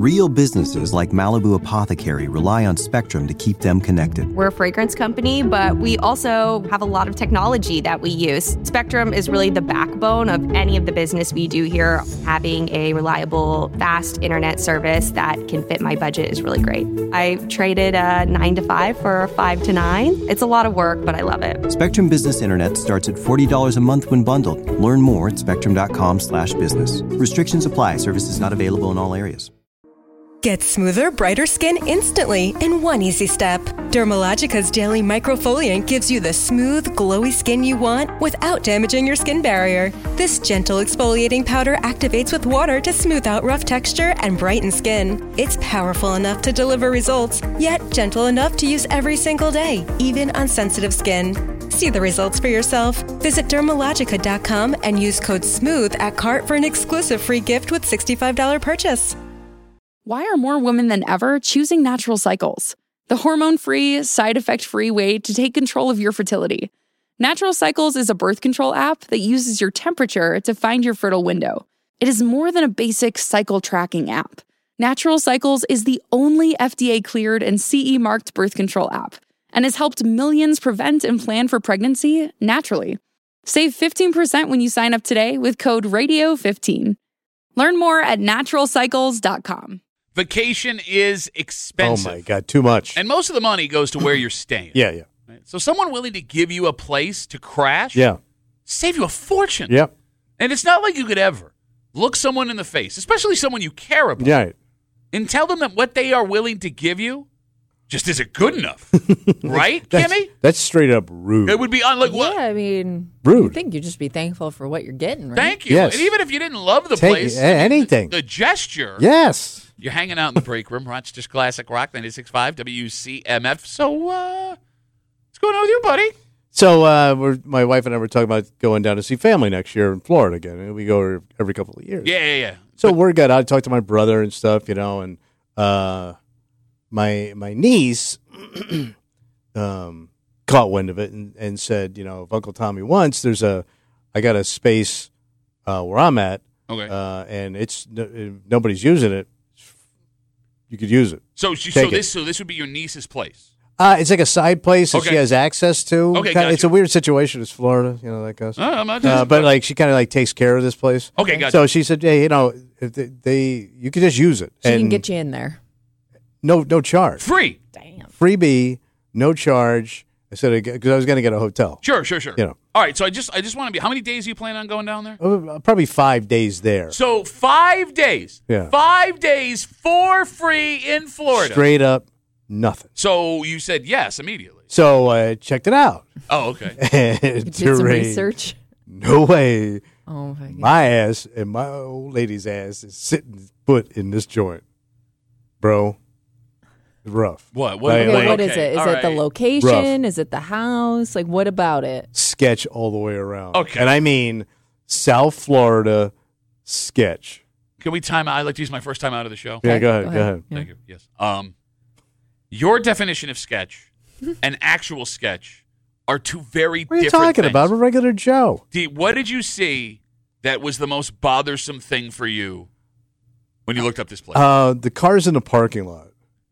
Real businesses like Malibu Apothecary rely on Spectrum to keep them connected. We're a fragrance company, but we also have a lot of technology that we use. Spectrum is really the backbone of any of the business we do here. Having a reliable, fast internet service that can fit my budget is really great. I traded a 9 to 5 for a 5 to 9. It's a lot of work, but I love it. Spectrum Business Internet starts at $40 a month when bundled. Learn more at spectrum.com/business. Restrictions apply. Services not available in all areas. Get smoother, brighter skin instantly in one easy step. Dermalogica's Daily Microfoliant gives you the smooth, glowy skin you want without damaging your skin barrier. This gentle exfoliating powder activates with water to smooth out rough texture and brighten skin. It's powerful enough to deliver results, yet gentle enough to use every single day, even on sensitive skin. See the results for yourself. Visit Dermalogica.com and use code SMOOTH at cart for an exclusive free gift with $65 purchase. Why are more women than ever choosing Natural Cycles? The hormone-free, side-effect-free way to take control of your fertility. Natural Cycles is a birth control app that uses your temperature to find your fertile window. It is more than a basic cycle tracking app. Natural Cycles is the only FDA-cleared and CE-marked birth control app and has helped millions prevent and plan for pregnancy naturally. Save 15% when you sign up today with code RADIO15. Learn more at naturalcycles.com. Vacation is expensive. Oh, my God, too much. And most of the money goes to where you're staying. Yeah. Right? So someone willing to give you a place to crash, save you a fortune. Yep. And it's not like you could ever look someone in the face, especially someone you care about, and tell them that what they are willing to give you just isn't good enough. Right, Kimmy? That's straight up rude. It would be unlike Yeah, I mean, rude. I think you just be thankful for what you're getting, right? Thank you. Yes. And even if you didn't love the place, anything. The gesture. Yes. You're hanging out in the break room, Rochester's Classic Rock 96.5 WCMF. So, what's going on with you, buddy? So, my wife and I were talking about going down to see family next year in Florida again. And we go every couple of years. Yeah. So, we're good. I talked to my brother and stuff, and my niece caught wind of it and said, if Uncle Tommy wants, I got a space where I'm at. Okay. And nobody's using it. You could use it. So this would be your niece's place. It's like a side place that she has access to. Okay, gotcha. It's a weird situation. It's Florida, like us. I'm not but she kind of takes care of this place. Okay, gotcha. So she said, "Hey, if you could just use it. She can get you in there. No charge. Free. Damn. Freebie, no charge." I said because I was going to get a hotel. Sure. All right. So I just want to be. How many days do you plan on going down there? Probably 5 days there. So 5 days. Yeah. 5 days for free in Florida. Straight up, nothing. So you said yes immediately. So I checked it out. Oh, okay. You did some research. No way. Oh my God. My ass and my old lady's ass is sitting put in this joint, bro. It's rough. What? What is it? Is it the location? Rough. Is it the house? Like, what about it? Sketch all the way around. Okay. And I mean South Florida sketch. Can we time out? I'd like to use my first time out of the show. Yeah, go ahead. Thank you. Yes. Your definition of sketch and actual sketch are two very different things. What are you talking about? I'm a regular Joe. What did you see that was the most bothersome thing for you when you looked up this place? The cars in the parking lot.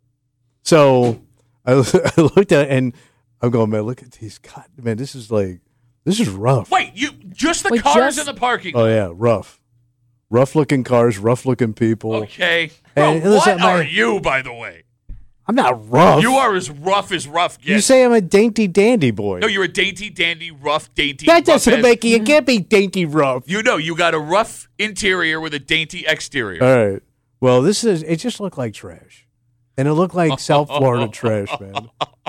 So I looked at it and I'm going, man, look at these. God, man, this is rough. Wait, the cars in the parking lot? Oh, yeah, rough. Rough-looking cars, rough-looking people. Okay. Bro, what are you, by the way? I'm not rough. You are as rough gets. You say I'm a dainty dandy boy. No, you're a dainty dandy, rough, dainty. That doesn't make you can't be dainty rough. You got a rough interior with a dainty exterior. All right. Well, it just looked like trash. And it looked like South Florida trash, man.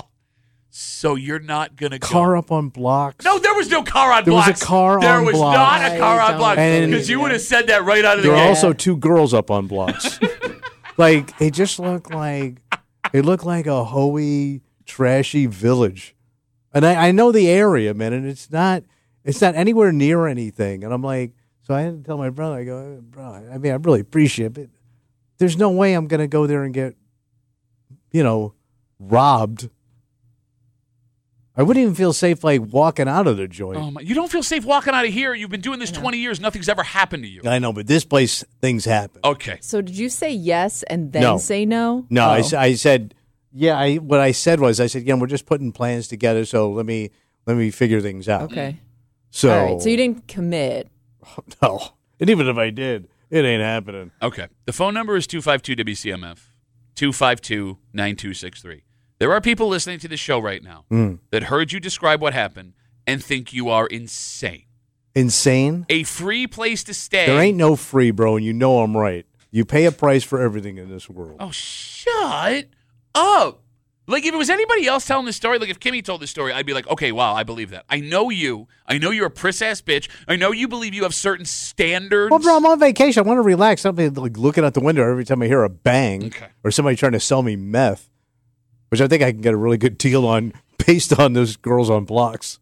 So you're not going to go. Car up on blocks. No, there was no car on blocks. blocks. There was a car on blocks. There was not a car on blocks. Because you would have said that right out of the gate. There were also 2 girls up on blocks. It just looked like a hoey, trashy village. And I know the area, man, and it's not anywhere near anything. And I'm like, so I had to tell my brother, I go, bro, I mean, I really appreciate it, but there's no way I'm going to go there and get, robbed. I wouldn't even feel safe like walking out of the joint. You don't feel safe walking out of here. You've been doing this 20 years. Nothing's ever happened to you. I know, but this place, things happen. Okay. So did you say yes and then say no? No, I said, yeah. What I said was, we're just putting plans together, so let me figure things out. Okay. So, all right. So you didn't commit. No. And even if I did, it ain't happening. Okay. The phone number is 252-WCMF, 252-9263. There are people listening to the show right now that heard you describe what happened and think you are insane. Insane? A free place to stay. There ain't no free, bro, and you know I'm right. You pay a price for everything in this world. Oh, shut up. Like, if it was anybody else telling this story, like if Kimmy told this story, I'd be like, okay, wow, I believe that. I know you. I know you're a priss-ass bitch. I know you believe you have certain standards. Well, bro, I'm on vacation. I want to relax. I'm like looking out the window every time I hear a bang or somebody trying to sell me meth, which I think I can get a really good deal on based on those girls on blocks.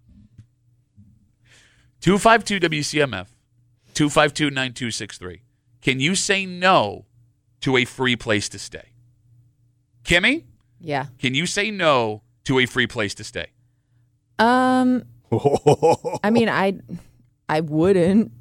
252-WCMF, 252-9263. Can you say no to a free place to stay? Kimmy? Yeah. Can you say no to a free place to stay? I mean, I wouldn't.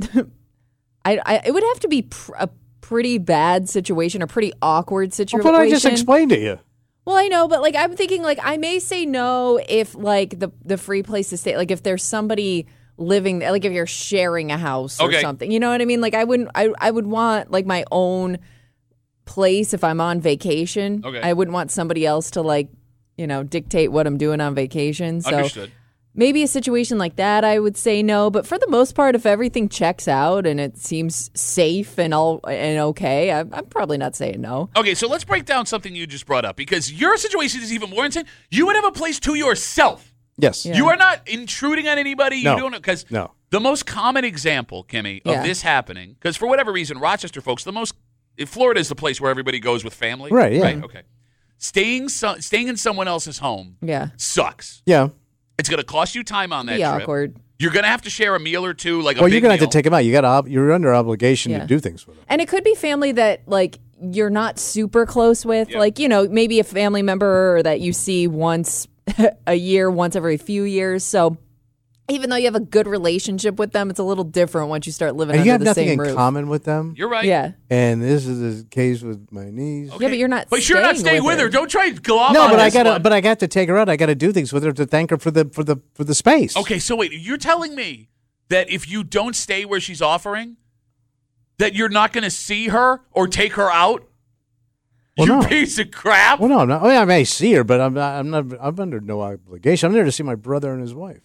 It would have to be a pretty bad situation or pretty awkward situation. Well, but I just explained to you. Well, I know, but like I'm thinking, like I may say no if like the free place to stay, like if there's somebody living, like if you're sharing a house or something, you know what I mean? Like I would want like my own place if I'm on vacation. Okay. I wouldn't want somebody else to like, dictate what I'm doing on vacation. So Understood. maybe a situation like that, I would say no. But for the most part, if everything checks out and it seems safe and okay, I'm probably not saying no. Okay, so let's break down something you just brought up because your situation is even more insane. You would have a place to yourself. Yes. Yeah. You are not intruding on anybody. No. You don't know because the most common example, Kimmy, of this happening, because for whatever reason, Rochester folks, Florida is the place where everybody goes with family. Right, yeah. Right, okay. Staying in someone else's home sucks. Yeah. It's going to cost you time on that Be trip. awkward. You're going to have to share a meal or two, like well, a big you're going to meal. have to take them out. You're under obligation to do things with them. And it could be family that like you're not super close with, like, maybe a family member that you see once a year, once every few years. So even though you have a good relationship with them, it's a little different once you start living under the same roof. You have nothing in common with them. You're right. Yeah. And this is the case with my niece. Okay. Yeah, but you're not. But you're not staying with her. Don't try to glob No, on but this one. I got to take her out. I got to do things with her to thank her for the space. Okay, so wait, you're telling me that if you don't stay where she's offering, that you're not going to see her or take her out? Well, no. Piece of crap. Well, no. I may see her, but I'm under no obligation. I'm there to see my brother and his wife.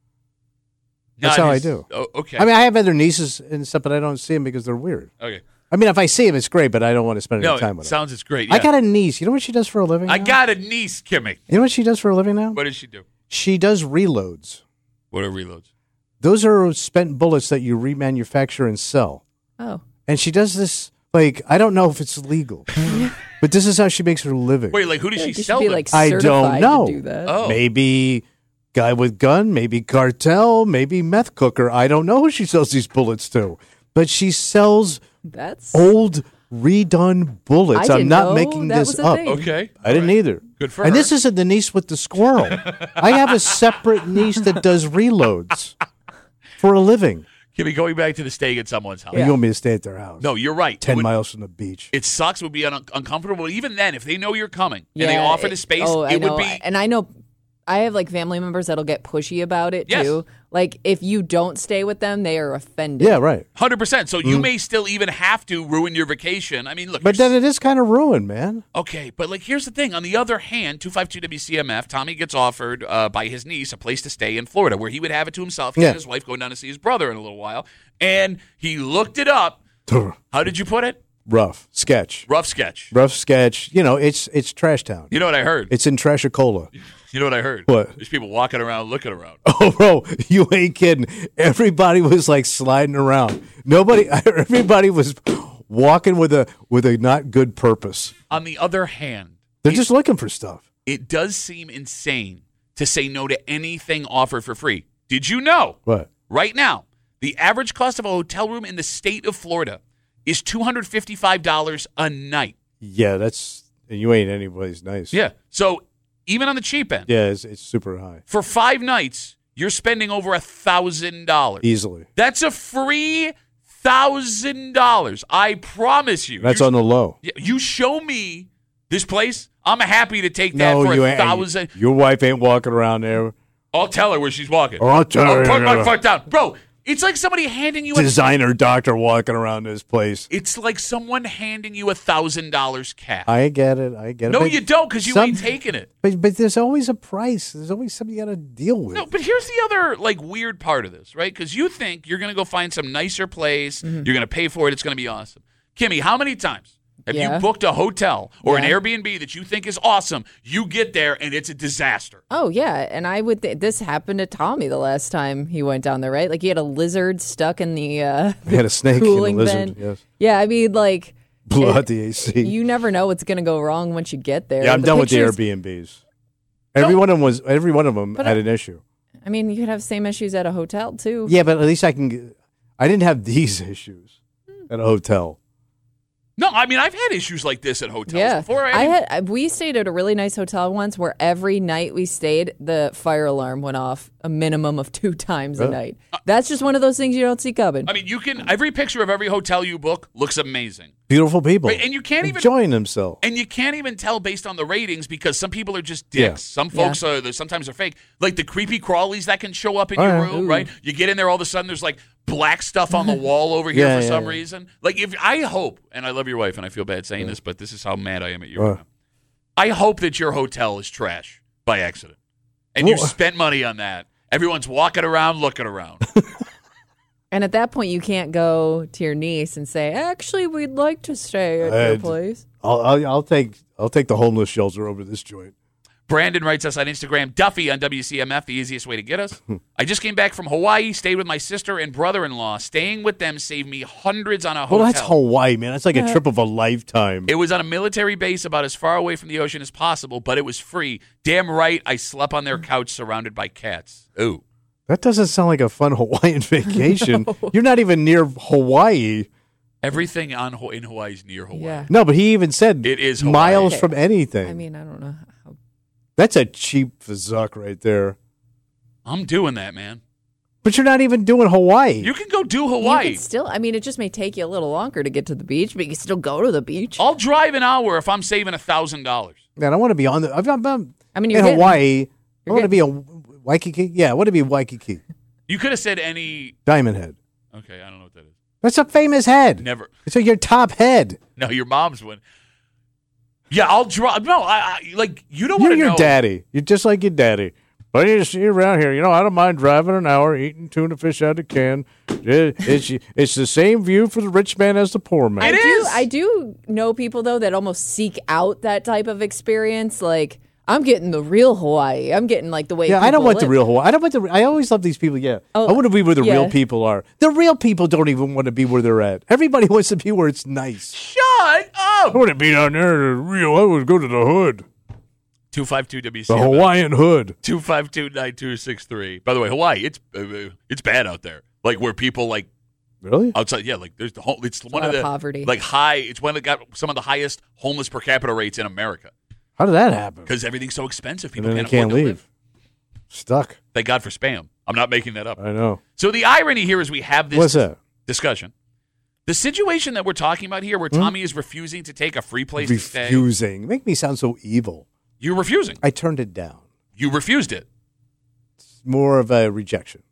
That's how I do. Oh, okay. I mean, I have other nieces and stuff, but I don't see them because they're weird. Okay. I mean, if I see them, it's great, but I don't want to spend any time with them. It's great. Yeah. I got a niece. You know what she does for a living now? I got a niece, Kimmy. You know what she does for a living now? What does she do? She does reloads. What are reloads? Those are spent bullets that you remanufacture and sell. Oh. And she does this, like, I don't know if it's legal, but this is how she makes her living. Wait, like who does she You sell should be them? like I don't certified know. to do that. Oh. Maybe guy with gun, maybe cartel, maybe meth cooker. I don't know who she sells these bullets to, but she sells That's old redone bullets. I I'm didn't not know making that this was a up. thing. Okay. I didn't either. Good for and her. this isn't the niece with the squirrel. I have a separate niece that does reloads for a living. Kimmy, going back to the staying at someone's house. You want me to stay at their house? No, you're right. 10 miles from the beach. It sucks. It would be uncomfortable. Even then, if they know you're coming and they offer the space, I it would know. be. And I know I have like family members that'll get pushy about it Yes. too. Like if you don't stay with them, they are offended. Yeah, right. 100%. So you may still even have to ruin your vacation. I mean, look. But then it is kind of ruined, man. Okay, but like here's the thing. On the other hand, 252-WCMF, Tommy gets offered by his niece a place to stay in Florida where he would have it to himself. He and his wife going down to see his brother in a little while. And he looked it up. How did you put it? Rough sketch. Rough sketch. Rough sketch. You know, it's Trash Town. You know what I heard? It's in Trashicola. You know what I heard? What? There's people walking around, looking around. Oh, bro, you ain't kidding. Everybody was like sliding around. Everybody was walking with a not good purpose. On the other hand, They're just looking for stuff. it does seem insane to say no to anything offered for free. Did you know? What? Right now, the average cost of a hotel room in the state of Florida is $255 a night. Yeah, you ain't anybody's nice. Yeah. So even on the cheap end. Yeah, it's super high. For 5 nights, you're spending over $1,000. Easily. That's a free $1,000. I promise you. That's on the low. You show me this place, I'm happy to take that for $1,000. Your wife ain't walking around there. I'll tell her where she's walking. Or I'll tell her. Put my foot down. Bro, it's like somebody handing you designer doctor walking around this place. It's like someone handing you $1,000 cash. I get it. No, you don't, because you ain't taking it. But there's always a price. There's always something you got to deal with. No, but here's the other weird part of this, right? Because you think you're going to go find some nicer place. Mm-hmm. You're going to pay for it. It's going to be awesome. Kimmy, how many times have you booked a hotel or an Airbnb that you think is awesome? You get there and it's a disaster. Oh, yeah. And I would this happened to Tommy the last time he went down there, right? Like he had a lizard stuck in the he had a snake and a lizard, yes. Yeah, I mean, like blew out the AC. You never know what's going to go wrong once you get there. Yeah, I'm done with the Airbnbs. Every one of them had an issue. I mean, you could have same issues at a hotel too. Yeah, but at least I didn't have these issues at a hotel. No, I mean, I've had issues like this at hotels before. We stayed at a really nice hotel once where every night we stayed, the fire alarm went off a minimum of 2 times a night. That's just one of those things you don't see coming. I mean, every picture of every hotel you book looks amazing. Beautiful people. Right? And you can't even enjoying themselves. And you can't even tell based on the ratings because some people are just dicks. Yeah. Some folks sometimes are fake. Like the creepy crawlies that can show up in your room, right? You get in there, all of a sudden there's like black stuff on the wall over here for some reason. Like if I hope, and I love your wife and I feel bad saying this, but this is how mad I am at you right now. I hope that your hotel is trash by accident. And you spent money on that. Everyone's walking around, looking around. And at that point, you can't go to your niece and say, "Actually, we'd like to stay at your place." I'll take the homeless shelter over this joint. Brandon writes us on Instagram, Duffy on WCMF, the easiest way to get us. I just came back from Hawaii, stayed with my sister and brother-in-law. Staying with them saved me hundreds on a hotel. Well, that's Hawaii, man. That's like a trip of a lifetime. It was on a military base about as far away from the ocean as possible, but it was free. Damn right, I slept on their couch surrounded by cats. Ooh. That doesn't sound like a fun Hawaiian vacation. No. You're not even near Hawaii. Everything in Hawaii is near Hawaii. Yeah. No, but he even said it is Hawaii. Miles from anything. I mean, I don't know. That's a cheap fazuk right there. I'm doing that, man. But you're not even doing Hawaii. You can go do Hawaii. You can still, I mean, it just may take you a little longer to get to the beach, but you can still go to the beach. I'll drive an hour if I'm saving $1,000. Man, I want to be on the. I mean, in Hawaii. I want to be a Waikiki. Yeah, I want to be Waikiki. You could have said any Diamond Head. Okay, I don't know what that is. That's a famous head. Never. It's like your top head. No, your mom's one. Yeah, I'll drive. No, I like you don't want to know. You're your daddy. You're just like your daddy. But you see around here, I don't mind driving an hour, eating tuna fish out of a can. It's the same view for the rich man as the poor man. I do know people, though, that almost seek out that type of experience. Like, I'm getting the real Hawaii. I'm getting, like, the way people I don't want live. the real Hawaii. I always love these people, I want to be where the real people are. The real people don't even want to be where they're at. Everybody wants to be where it's nice. Shut up! I want to be down there. I would go to the hood. 252 WCMF. The Hawaiian hood. 252-9263. By the way, Hawaii, it's bad out there. Like where people like really outside. Yeah, like there's it's one of the poverty. Like high. It's one that got some of the highest homeless per capita rates in America. How did that happen? Because everything's so expensive. People can't leave. Live. Stuck. Thank God for spam. I'm not making that up. I know. So the irony here is we have this What's that? discussion. The situation that we're talking about here, where Tommy is refusing to take a free place to stay. Refusing. Make me sound so evil. You're refusing. I turned it down. You refused it. It's more of a rejection.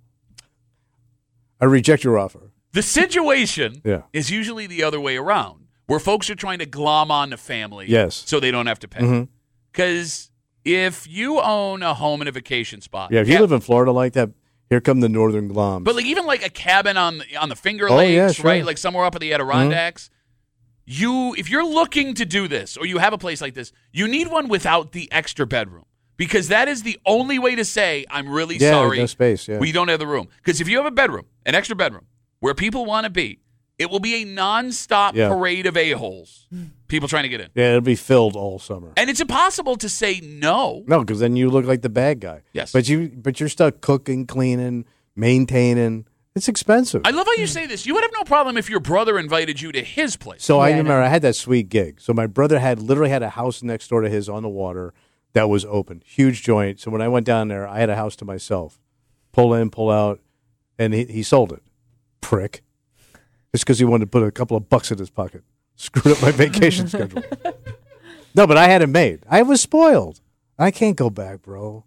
I reject your offer. The situation is usually the other way around, where folks are trying to glom on the family so they don't have to pay. Because if you own a home and a vacation spot. Yeah, if you live in Florida like that, here come the northern gloms. But like even like a cabin on the Finger Lakes, right? Like somewhere up in the Adirondacks. If you're looking to do this or you have a place like this, you need one without the extra bedroom. Because that is the only way to say, I'm really sorry. No space, we don't have the room. Because if you have a bedroom, an extra bedroom, where people want to be, it will be a nonstop parade of a-holes. People trying to get in. Yeah, it'll be filled all summer. And it's impossible to say no. No, because then you look like the bad guy. Yes. But you're stuck cooking, cleaning, maintaining. It's expensive. I love how you say this. You would have no problem if your brother invited you to his place. So I remember I had that sweet gig. So my brother literally had a house next door to his on the water. that was open. Huge joint. So when I went down there, I had a house to myself. Pull in, pull out, and he sold it. Prick. Just because he wanted to put a couple of bucks in his pocket. Screwed up my vacation schedule. No, but I had it made. I was spoiled. I can't go back, bro.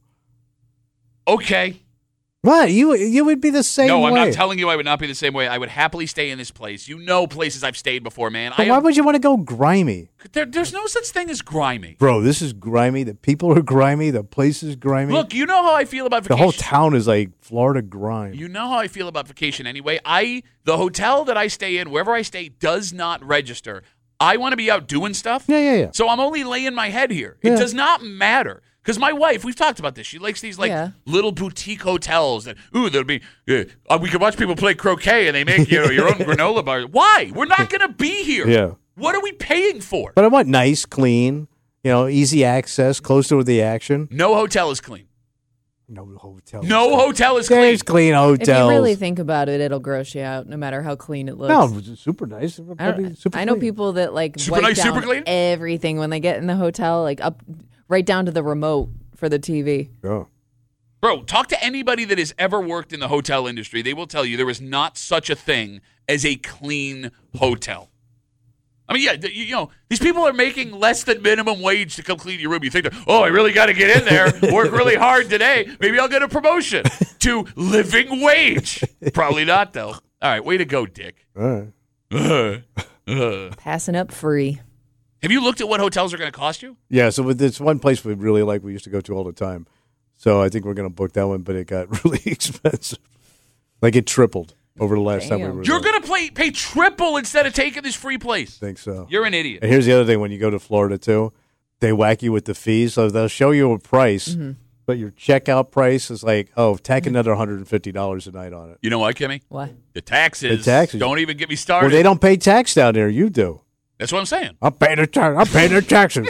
Okay. What? You would be the same way. No, I'm not telling you I would not be the same way. I would happily stay in this place. You know places I've stayed before, man. But why would you want to go grimy? There's no such thing as grimy. Bro, this is grimy. The people are grimy. The place is grimy. Look, you know how I feel about vacation. The whole town is like Florida grime. You know how I feel about vacation anyway. The hotel that I stay in, wherever I stay, does not register. I want to be out doing stuff. Yeah. So I'm only laying my head here. It does not matter. Because my wife, we've talked about this. She likes these little boutique hotels that there'll be. We can watch people play croquet and they make your own granola bar. Why? We're not going to be here. Yeah. What are we paying for? But I want nice, clean, easy access, close to the action. No hotel is clean. No hotel. No hotel is clean. There's clean hotels. If you really think about it, it'll gross you out, no matter how clean it looks. No, it's super nice. I know people that super wipe nice, down super clean? everything when they get in the hotel, like up right down to the remote for the TV. Oh. Bro, talk to anybody that has ever worked in the hotel industry. They will tell you there is not such a thing as a clean hotel. I mean, these people are making less than minimum wage to come clean your room. You think, I really got to get in there, work really hard today. Maybe I'll get a promotion to living wage. Probably not, though. All right, way to go, Dick. All right. Passing up free. Have you looked at what hotels are going to cost you? Yeah, so with this one place we really like, we used to go to all the time. So I think we're going to book that one, but it got really expensive. Like it tripled over the last time we were You're there. going to pay triple instead of taking this free place. I think so. You're an idiot. And here's the other thing. When you go to Florida, too, they whack you with the fees. So they'll show you a price, but your checkout price is like, tack another $150 a night on it. You know what, Kimmy? What? The taxes. The taxes. Don't even get me started. Well, they don't pay tax down there. You do. That's what I'm saying. I'm paying their taxes.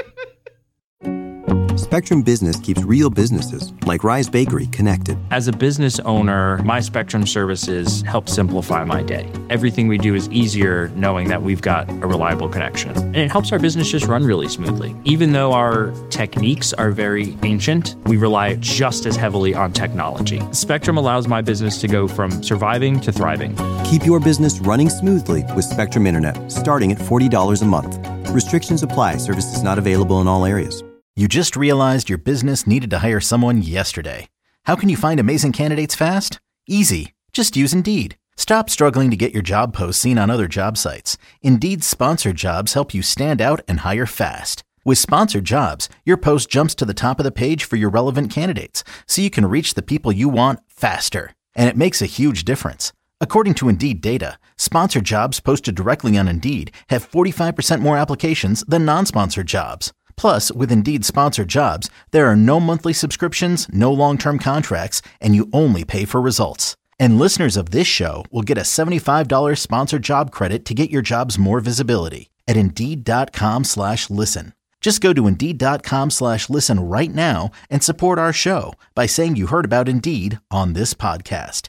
Spectrum Business keeps real businesses, like Rise Bakery, connected. As a business owner, my Spectrum services help simplify my day. Everything we do is easier knowing that we've got a reliable connection. And it helps our business just run really smoothly. Even though our techniques are very ancient, we rely just as heavily on technology. Spectrum allows my business to go from surviving to thriving. Keep your business running smoothly with Spectrum Internet, starting at $40 a month. Restrictions apply. Services not available in all areas. You just realized your business needed to hire someone yesterday. How can you find amazing candidates fast? Easy. Just use Indeed. Stop struggling to get your job posts seen on other job sites. Indeed's sponsored jobs help you stand out and hire fast. With sponsored jobs, your post jumps to the top of the page for your relevant candidates, so you can reach the people you want faster. And it makes a huge difference. According to Indeed data, sponsored jobs posted directly on Indeed have 45% more applications than non-sponsored jobs. Plus, with Indeed sponsored jobs, there are no monthly subscriptions, no long-term contracts, and you only pay for results. And listeners of this show will get a $75 sponsored job credit to get your jobs more visibility at Indeed.com/listen. Just go to Indeed.com/listen right now and support our show by saying you heard about Indeed on this podcast.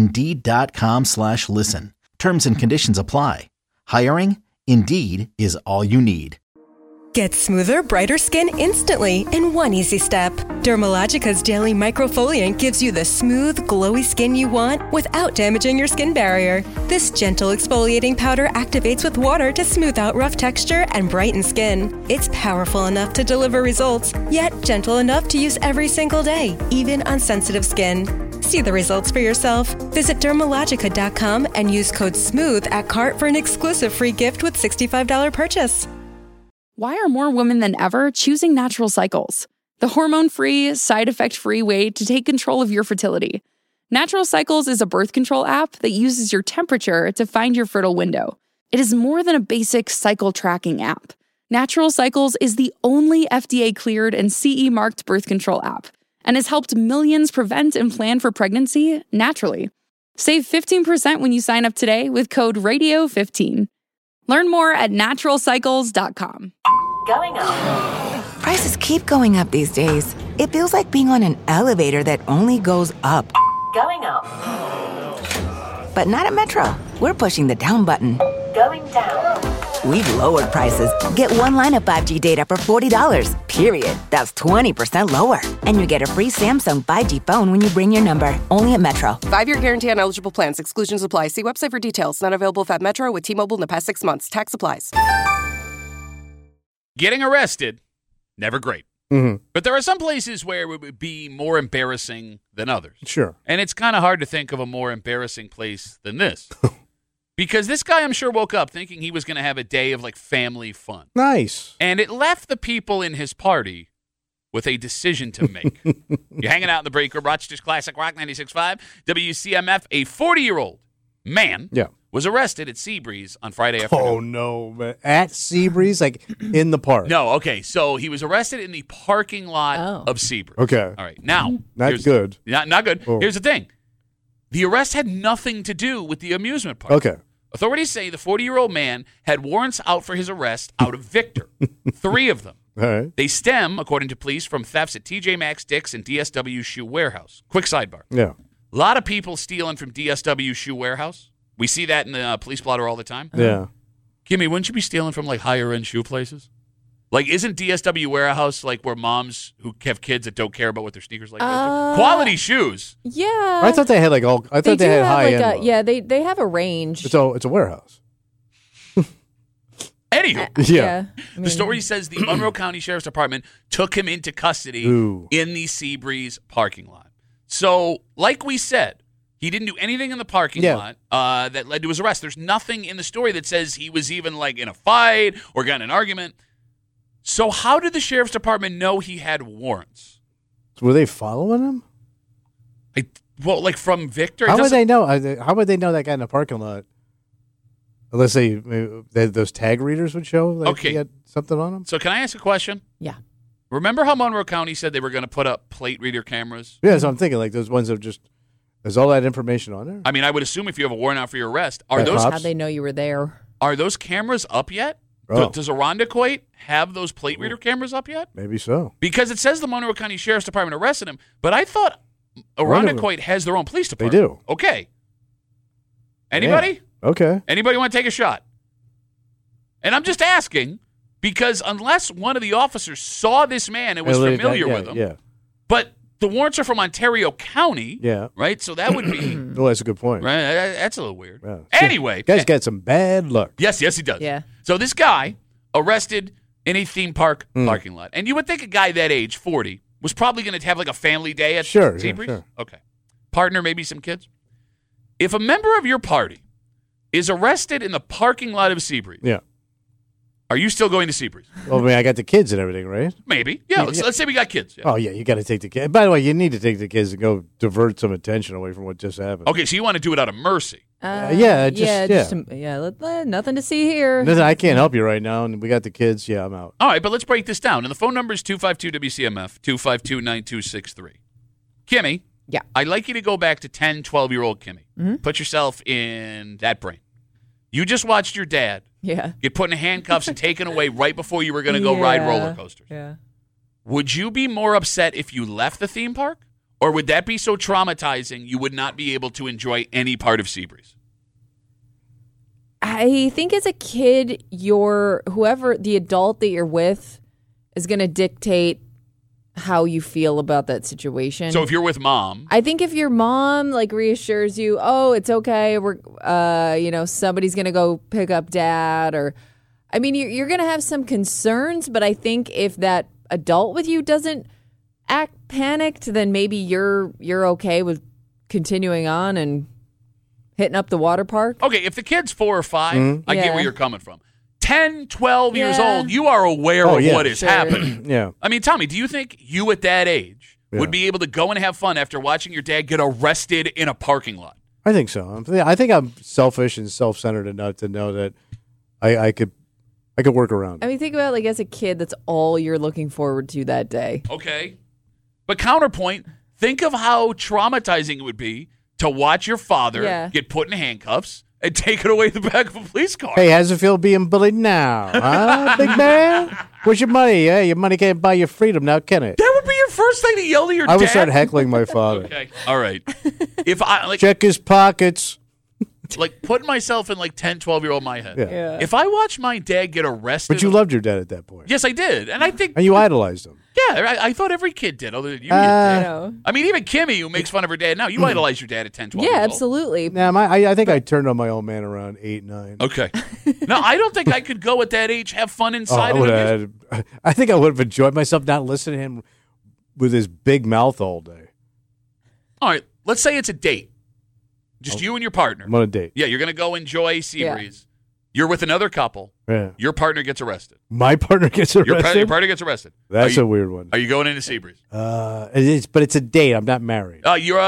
Indeed.com/listen. Terms and conditions apply. Hiring? Indeed is all you need. Get smoother, brighter skin instantly in one easy step. Dermalogica's Daily Microfoliant gives you the smooth, glowy skin you want without damaging your skin barrier. This gentle exfoliating powder activates with water to smooth out rough texture and brighten skin. It's powerful enough to deliver results, yet gentle enough to use every single day, even on sensitive skin. See the results for yourself. Visit Dermalogica.com and use code SMOOTH at cart for an exclusive free gift with $65 purchase. Why are more women than ever choosing Natural Cycles? The hormone-free, side-effect-free way to take control of your fertility. Natural Cycles is a birth control app that uses your temperature to find your fertile window. It is more than a basic cycle tracking app. Natural Cycles is the only FDA-cleared and CE-marked birth control app and has helped millions prevent and plan for pregnancy naturally. Save 15% when you sign up today with code RADIO15. Learn more at naturalcycles.com. Going up. Prices keep going up these days. It feels like being on an elevator that only goes up. Going up. But not at Metro. We're pushing the down button. Going down. we've lowered prices. Get one line of 5G data for $40, period. That's 20% lower. And you get a free Samsung 5G phone when you bring your number. Only at Metro. 5-year guarantee on eligible plans. Exclusions apply. See website for details. Not available at Metro with T-Mobile in the past 6 months. Tax applies. Getting arrested, never great. Mm-hmm. But there are some places where it would be more embarrassing than others. Sure. And it's kind of hard to think of a more embarrassing place than this. Because this guy, I'm sure, woke up thinking he was going to have a day of, like, family fun. Nice. And it left the people in his party with a decision to make. You're hanging out in the break room, Rochester's Classic Rock 96.5, WCMF. A 40-year-old man was arrested at Seabreeze on Friday afternoon. Oh, no, man. At Seabreeze? Like, in the park? No, okay. So he was arrested in the parking lot of Seabreeze. Okay. All right. Now. Not good. Not good. Oh. Here's the thing. The arrest had nothing to do with the amusement park. Okay. Authorities say the 40-year-old man had warrants out for his arrest out of Victor. 3 of them. All right. They stem, according to police, from thefts at TJ Maxx, Dick's, and DSW Shoe Warehouse. Quick sidebar. Yeah. A lot of people stealing from DSW Shoe Warehouse. We see that in the police blotter all the time. Yeah. Kimmy, wouldn't you be stealing from, like, higher-end shoe places? Like, isn't DSW Warehouse, like, where moms who have kids that don't care about what their sneakers like? Quality shoes. Yeah. I thought they had, like, all. I thought they had high-end. Yeah, they have a range. It's a warehouse. Anywho, yeah. The story says the Monroe County Sheriff's Department took him into custody in the Seabreeze parking lot. So, like we said, he didn't do anything in the parking lot that led to his arrest. There's nothing in the story that says he was even, like, in a fight or got in an argument. So how did the Sheriff's Department know he had warrants? Were they following him? Well, like from Victor? How would they know? How would they know that guy in the parking lot? Unless those tag readers would show that he had something on him? So can I ask a question? Yeah. Remember how Monroe County said they were going to put up plate reader cameras? Yeah, so I'm thinking, like, those ones that just, there's all that information on there? I mean, I would assume if you have a warrant out for your arrest, how'd they know you were there? Are those cameras up yet? Oh. Does Irondequoit have those plate reader cameras up yet? Maybe so. Because it says the Monroe County Sheriff's Department arrested him, but I thought Irondequoit has their own police department. They do. Okay. Anybody? Yeah. Okay. Anybody want to take a shot? And I'm just asking because unless one of the officers saw this man and was familiar with him, but the warrants are from Ontario County, right? So that would be... Well, that's a good point. Right? That's a little weird. Yeah. Anyway. Guy's got some bad luck. Yes, he does. Yeah. So this guy arrested in a theme park parking lot. And you would think a guy that age, 40, was probably going to have like a family day at Seabreeze? Sure. Okay. Partner, maybe some kids. If a member of your party is arrested in the parking lot of Seabreeze, are you still going to Seabreeze? Well, I mean, I got the kids and everything, right? Maybe. Yeah, let's say we got kids. Yeah. Oh, yeah, you got to take the kids. By the way, you need to take the kids and go divert some attention away from what just happened. Okay, so you want to do it out of mercy. Nothing to see here. Listen, I can't help you right now, and we got the kids. Yeah, I'm out. All right, but let's break this down. And the phone number is 252-WCMF, 252-9263. Kimmy, I'd like you to go back to 10, 12-year-old Kimmy. Mm-hmm. Put yourself in that brain. You just watched your dad get put in handcuffs and taken away right before you were going to go ride roller coasters. Yeah. Would you be more upset if you left the theme park? Or would that be so traumatizing you would not be able to enjoy any part of Seabreeze? I think as a kid, whoever the adult that you're with is going to dictate how you feel about that situation. So if you're with mom, I think if your mom like reassures you, oh, it's okay, we're somebody's gonna go pick up dad, or I mean you're gonna have some concerns, but I think if that adult with you doesn't act panicked, then maybe you're okay with continuing on and hitting up the water park. Okay, if the kid's 4 or 5, I get where you're coming from. 10, 12 years old, you are aware of what is happening. Yeah. I mean, Tommy, do you think you at that age would be able to go and have fun after watching your dad get arrested in a parking lot? I think so. I think I'm selfish and self-centered enough to know that I could work around it. I mean, think about like as a kid, that's all you're looking forward to that day. Okay. But counterpoint, think of how traumatizing it would be to watch your father get put in handcuffs and taken away the back of a police car. Hey, how's it feel being bullied now? Huh, big man? Where's your money? Hey, your money can't buy your freedom now, can it? That would be your first thing to yell to your dad? I would start heckling my father. Okay, all right. If I check his pockets. like putting myself in like 10, 12-year-old my head. Yeah. If I watched my dad get arrested. But you loved your dad at that point. Yes, I did. And I think. And you idolized him. Yeah, I thought every kid did, other than you. know. I mean, even Kimmy, who makes fun of her dad now, you idolize your dad at 10, 12 Yeah, years old. absolutely. Nah, I think I turned on my old man around 8, 9. Okay. No, I don't think I could go at that age, have fun inside of it. I think I would have enjoyed myself not listening to him with his big mouth all day. All right, let's say it's a date. Just you and your partner. I'm on a date. Yeah, you're going to go enjoy Seabreeze. You're with another couple. Yeah. Your partner gets arrested. My partner gets arrested? Your partner gets arrested. That's a weird one. Are you going into Seabreeze? But it's a date. I'm not married.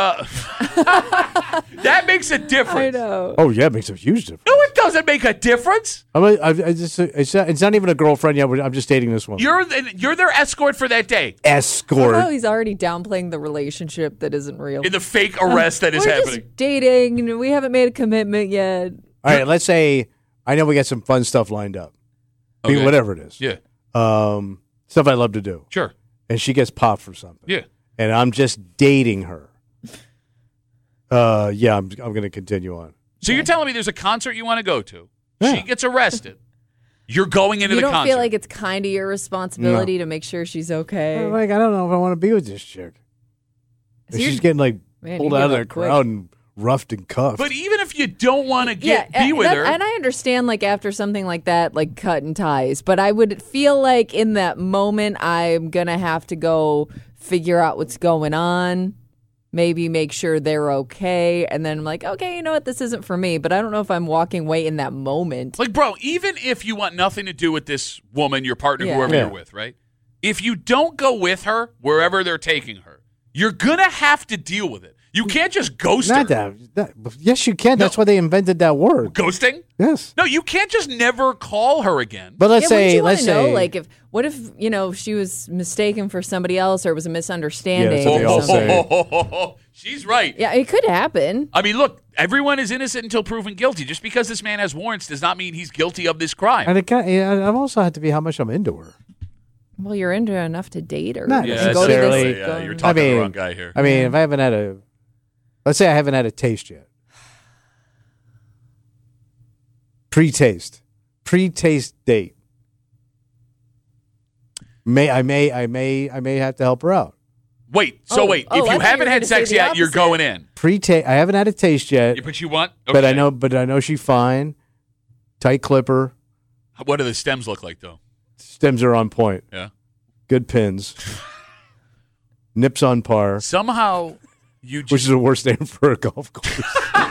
That makes a difference. I know. Oh, yeah, it makes a huge difference. No, it doesn't make a difference. It's not even a girlfriend yet. I'm just dating this woman. You're their escort for that day. Escort. Oh, he's already downplaying the relationship that isn't real. In the fake arrest that is We're happening. Just dating. We haven't made a commitment yet. All right, let's say I know we got some fun stuff lined up. Okay. I mean, whatever it is. Yeah. Stuff I love to do. Sure. And she gets popped for something. Yeah. And I'm just dating her. Yeah, I'm going to continue on. So you're telling me there's a concert you want to go to. Yeah. She gets arrested. You're going into the concert. You don't feel like it's kind of your responsibility to make sure she's okay? Like, I don't know if I want to be with this chick. So she's getting pulled out of the crowd and roughed and cuffed. But even if you don't want to be with her. And I understand, after something like that, cutting ties. But I would feel like in that moment, I'm going to have to go figure out what's going on. Maybe make sure they're okay. And then I'm like, okay, you know what? This isn't for me. But I don't know if I'm walking away in that moment. Bro, even if you want nothing to do with this woman, your partner, whoever you're with, right? If you don't go with her wherever they're taking her, you're going to have to deal with it. You can't just ghost her. Yes, you can. No. That's why they invented that word. Ghosting? Yes. No, you can't just never call her again. But let's say, what if she was mistaken for somebody else or it was a misunderstanding? Yeah, that's what they all say. She's right. Yeah, it could happen. I mean, look, everyone is innocent until proven guilty. Just because this man has warrants does not mean he's guilty of this crime. And I've also had to be how much I'm into her. Well, you're into her enough to date her. Not necessarily. You're talking to the wrong guy here. I mean, if I haven't had let's say I haven't had a taste yet. Pre-taste date. I may have to help her out. Wait. If you haven't had sex yet, you're going in. I haven't had a taste yet. But you want? Okay. But I know she's fine. Tight clipper. What do the stems look like, though? Stems are on point. Yeah. Good pins. Nips on par. Somehow which is the worst name for a golf course.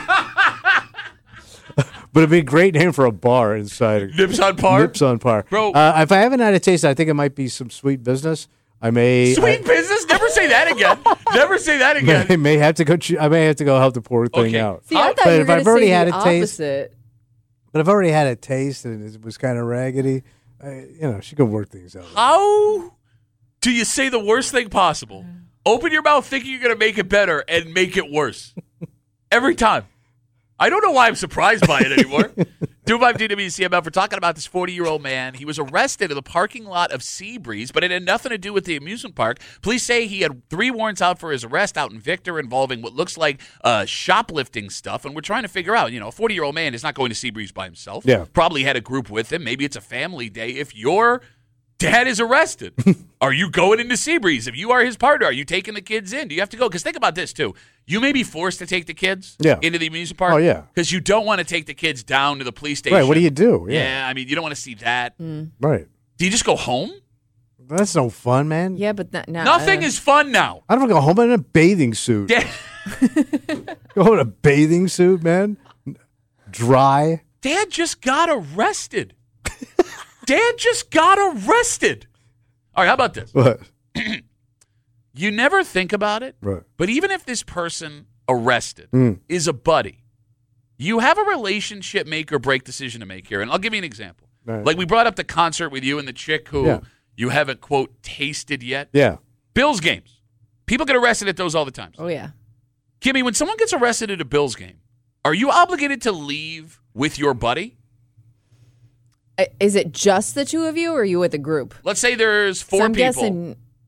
But it'd be a great name for a bar inside. Nips on par? Nips on par. Bro. If I haven't had a taste, I think it might be some sweet business. Sweet business? Never say that again. Never say that again. I may have to go help the poor thing out. See, I thought you were going to say the opposite. But if I've already had a taste and it was kind of raggedy, she can work things out. How do you say the worst thing possible? Open your mouth thinking you're going to make it better and make it worse. Every time. I don't know why I'm surprised by it anymore. 252-WCMF, we're talking about this 40-year-old man. He was arrested in the parking lot of Seabreeze, but it had nothing to do with the amusement park. Police say he had 3 warrants out for his arrest out in Victor involving what looks like shoplifting stuff, and we're trying to figure out, a 40-year-old man is not going to Seabreeze by himself. Yeah. Probably had a group with him. Maybe it's a family day. If your dad is arrested, are you going into Seabreeze? If you are his partner, are you taking the kids in? Do you have to go? Because think about this, too. You may be forced to take the kids into the amusement park. Oh, yeah. Because you don't want to take the kids down to the police station. Right, what do you do? Yeah, I mean, you don't want to see that. Right. Do you just go home? That's no fun, man. Yeah, but nothing is fun now. I don't go home in a bathing suit. Go in a bathing suit, man. Dry. Dad just got arrested. Dad just got arrested. All right, how about this? What? You never think about it, right? But even if this person arrested is a buddy, you have a relationship make or break decision to make here. And I'll give you an example. Right. Like we brought up the concert with you and the chick who you haven't, quote, tasted yet. Yeah. Bills games. People get arrested at those all the time. Oh, yeah. Kimmy, when someone gets arrested at a Bills game, are you obligated to leave with your buddy? Is it just the two of you, or are you with a group? Let's say there's 4 people. Guessing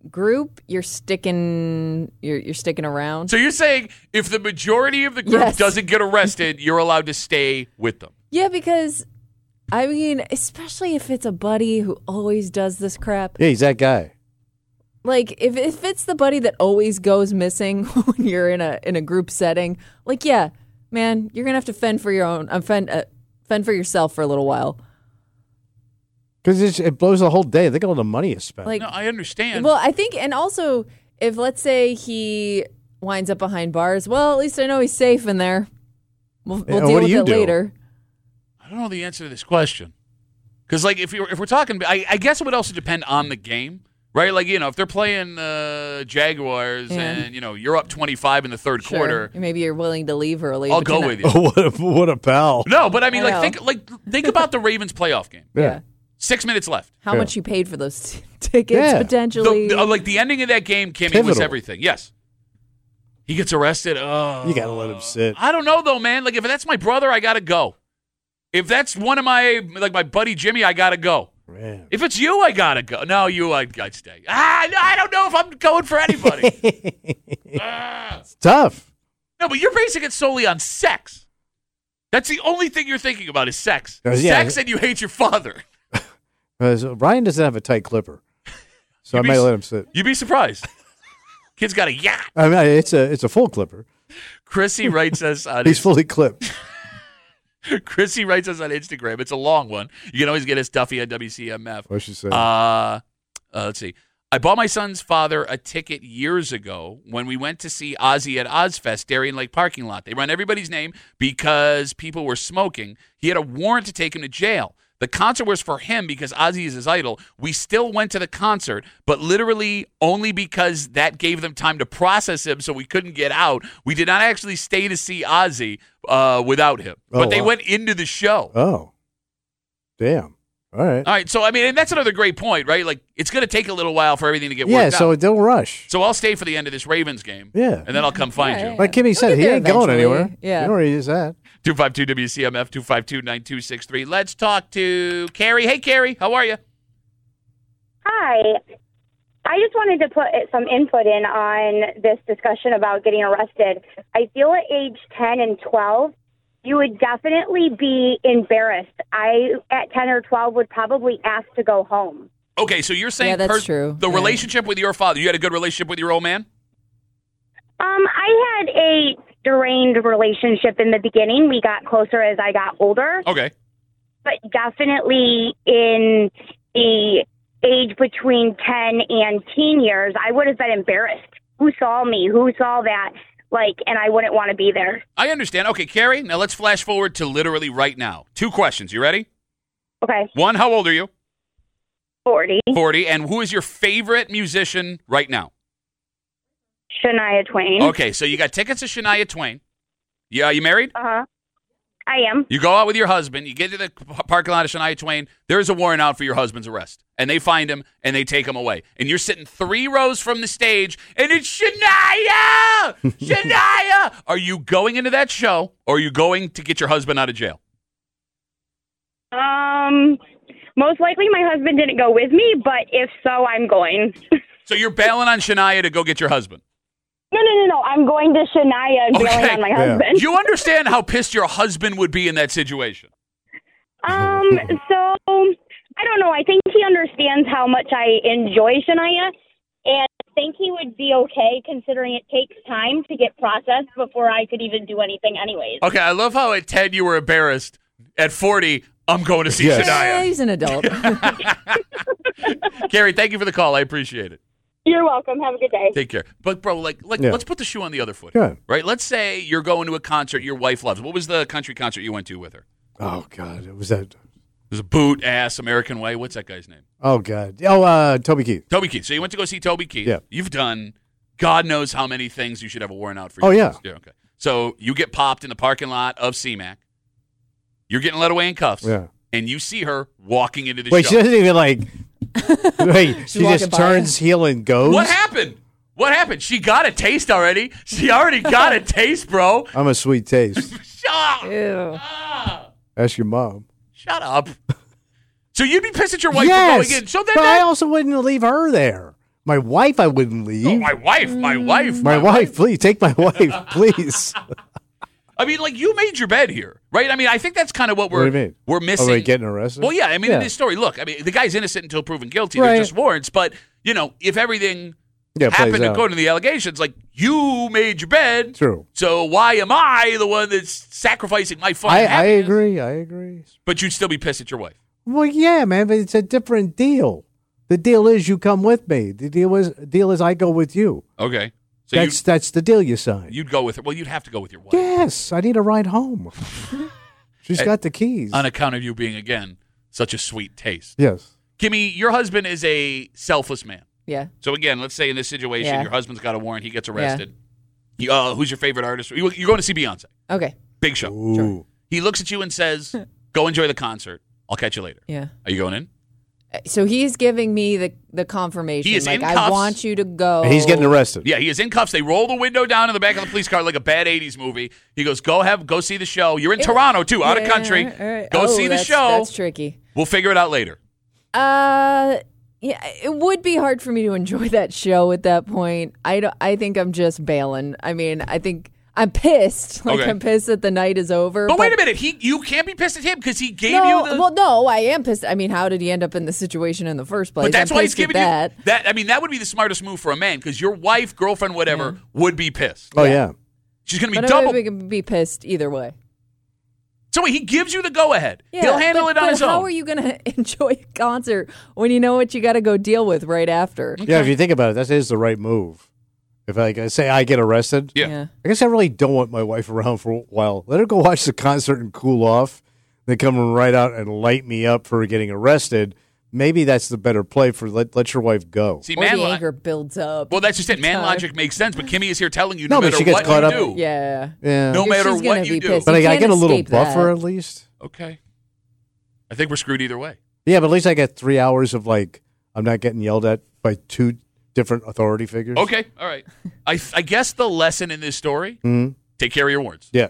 group, you're sticking around. So you're saying if the majority of the group doesn't get arrested, you're allowed to stay with them? Yeah, because I mean, especially if it's a buddy who always does this crap. Yeah, he's that guy. Like if it's the buddy that always goes missing when you're in a group setting, like yeah, man, you're gonna have to fend for your own, fend for yourself for a little while. Because it blows the whole day. Think of all the money is spent. No, I understand. Well, I think, and also, if let's say he winds up behind bars, well, at least I know he's safe in there. We'll deal with it later. I don't know the answer to this question. Because, like, if we're talking, I guess it would also depend on the game, right? Like, if they're playing Jaguars and, you're up 25 in the third quarter. Maybe you're willing to leave early. I'll go with you. What a pal. No, but I mean, think about the Ravens playoff game. Yeah. 6 minutes left. How much you paid for those tickets, potentially. The ending of that game, Kimmy, was everything. Yes. He gets arrested. Oh, you got to let him sit. I don't know, though, man. Like, if that's my brother, I got to go. If that's one of my buddy Jimmy, I got to go. Man. If it's you, I got to go. No, I'd stay. I don't know if I'm going for anybody. It's tough. No, but you're basing it solely on sex. That's the only thing you're thinking about is sex. Sex and you hate your father. Ryan doesn't have a tight clipper, so I might let him sit. You'd be surprised. Kid's got a yacht. I mean, it's a full clipper. Chrissy writes us on He's fully clipped. Chrissy writes us on Instagram. It's a long one. You can always get us Duffy on WCMF. What's she say? Let's see. I bought my son's father a ticket years ago when we went to see Ozzy at Ozfest, Darien Lake parking lot. They run everybody's name because people were smoking. He had a warrant to take him to jail. The concert was for him because Ozzy is his idol. We still went to the concert, but literally only because that gave them time to process him so we couldn't get out. We did not actually stay to see Ozzy without him. But they went into the show. Oh, damn. All right. So, I mean, and that's another great point, right? Like, it's going to take a little while for everything to get worked out. Yeah, so don't rush. So I'll stay for the end of this Ravens game. Yeah. And then I'll come find you. Like Kimmy said, he ain't going anywhere. Yeah. You know where he is at. 252-WCMF, 252-9263. Let's talk to Carrie. Hey, Carrie. How are you? Hi. I just wanted to put some input in on this discussion about getting arrested. I feel at age 10 and 12, you would definitely be embarrassed. At 10 or 12, would probably ask to go home. Okay, so you're saying that's true. The relationship with your father, you had a good relationship with your old man? I had a strained relationship in the beginning. We got closer as I got older. Okay. But definitely in the age between 10 and teen years, I would have been embarrassed. Who saw me? Who saw that? And I wouldn't want to be there. I understand. Okay, Carrie, now let's flash forward to literally right now. 2 questions. You ready? Okay. 1, how old are you? 40. 40. And who is your favorite musician right now? Shania Twain. Okay, so you got tickets to Shania Twain. Yeah, you married? Uh-huh. I am. You go out with your husband. You get to the parking lot of Shania Twain. There's a warrant out for your husband's arrest. And they find him, and they take him away. And you're sitting 3 rows from the stage, and it's Shania! Shania! Are you going into that show, or are you going to get your husband out of jail? Most likely my husband didn't go with me, but if so, I'm going. So you're bailing on Shania to go get your husband? No. I'm going to Shania and bailing on my husband. Do you understand how pissed your husband would be in that situation? So I don't know. I think he understands how much I enjoy Shania, and I think he would be okay considering it takes time to get processed before I could even do anything anyways. Okay, I love how at 10 you were embarrassed. At 40, I'm going to see Shania. Yeah, he's an adult. Carrie, thank you for the call. I appreciate it. You're welcome. Have a good day. Take care. But, bro, let's put the shoe on the other foot. Good. Right? Let's say you're going to a concert your wife loves. What was the country concert you went to with her? Oh, God. It was that. It was a boot, ass, American Way. What's that guy's name? Oh, God. Oh, Toby Keith. Toby Keith. So you went to go see Toby Keith. Yeah. You've done God knows how many things you should have a warrant out for. Oh, yeah. Okay. So you get popped in the parking lot of CMAC. You're getting led away in cuffs. Yeah. And you see her walking into the Wait, show. she doesn't even Wait, she just turns heel and goes? What happened? She got a taste already. She already got a taste, bro. I'm a sweet taste. Shut up. Ew. Ask your mom. Shut up. So you'd be pissed at your wife for Yes, going in. So then but I also wouldn't leave her there. My wife, I wouldn't leave. Oh, my wife. My wife, please take my wife, please. I mean, like, you made your bed here, right? I mean, I think that's kind of what do you mean? we're missing. Are they getting arrested? Well, yeah. I mean, in this story, look, I mean, the guy's innocent until proven guilty. They're just warrants. But, if everything happened according to the allegations, like, you made your bed. True. So why am I the one that's sacrificing my fun? I agree. But you'd still be pissed at your wife. Well, yeah, man, but it's a different deal. The deal is you come with me. The deal is I go with you. Okay. So that's the deal you sign. You'd go with her. Well, you'd have to go with your wife. Yes, I need a ride home. She's got the keys. On account of you being, again, such a sweet taste. Yes. Kimmy, your husband is a selfless man. Yeah. So, again, let's say in this situation, your husband's got a warrant, he gets arrested. Yeah. Who's your favorite artist? You're going to see Beyonce. Okay. Big show. Ooh. Sure. He looks at you and says, go enjoy the concert. I'll catch you later. Yeah. Are you going in? So he's giving me the confirmation. He is like, in cuffs. I want you to go. And he's getting arrested. Yeah, he is in cuffs. They roll the window down in the back of the police car like a bad 80s movie. He goes, go see the show. You're in Toronto, too, out of country. Right. Go see the show. That's tricky. We'll figure it out later. Yeah, it would be hard for me to enjoy that show at that point. I think I'm just bailing. I mean, I think I'm pissed. Like, I'm pissed that the night is over. But wait a minute. You can't be pissed at him because he gave you the... Well, no, I am pissed. I mean, how did he end up in the situation in the first place? But that's I'm why he's pissed at giving that. you... That, I mean, that would be the smartest move for a man because your wife, girlfriend, whatever, would be pissed. Oh, yeah. She's going to be But double... I would be pissed either way. So he gives you the go-ahead. Yeah, He'll handle it on his own. How are you going to enjoy a concert when you know what you got to go deal with right after? Okay. Yeah, if you think about it, that is the right move. If I say I get arrested, I guess I really don't want my wife around for a while. Let her go watch the concert and cool off, then come right out and light me up for getting arrested. Maybe that's the better play for let your wife go. See, or the anger builds up. Well, that's just it. Man logic makes sense, but Kimmy is here telling you no matter she gets what caught you up. do. Yeah. No matter what you do. Pissed. But I get a little escape buffer that. at least. Okay. I think we're screwed either way. Yeah, but at least I get 3 hours of, like, I'm not getting yelled at by two different authority figures. Okay, all right. I guess the lesson in this story, take care of your words. Yeah.